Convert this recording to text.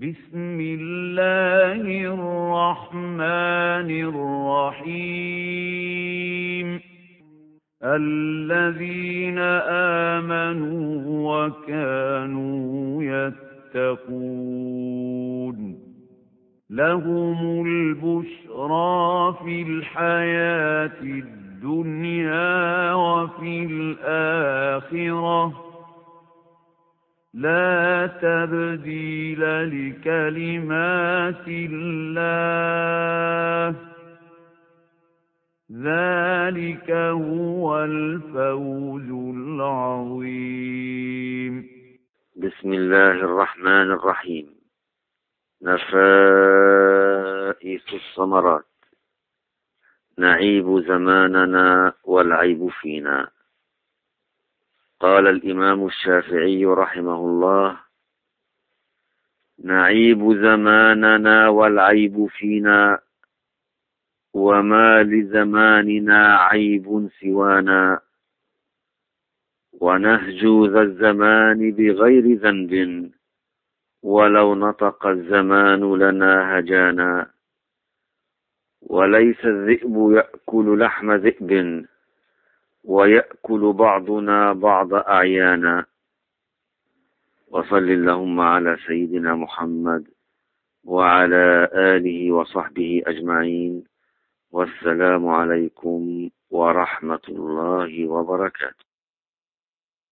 بسم الله الرحمن الرحيم الذين آمنوا وكانوا يتقون لهم البشرى في الحياة الدنيا وفي الآخرة لا تبديل لكلمات الله ذلك هو الفوز العظيم. بسم الله الرحمن الرحيم. نفائس الثمرات. نعيب زماننا والعيب فينا. قال الإمام الشافعي رحمه الله: نعيب زماننا والعيب فينا، وما لزماننا عيب سوانا، ونهجو ذا الزمان بغير ذنب، ولو نطق الزمان لنا هجانا. وليس الذئب يأكل لحم ذئب، ويأكل بعضنا بعض أعيانا. وصل اللهم على سيدنا محمد وعلى آله وصحبه أجمعين، والسلام عليكم ورحمة الله وبركاته.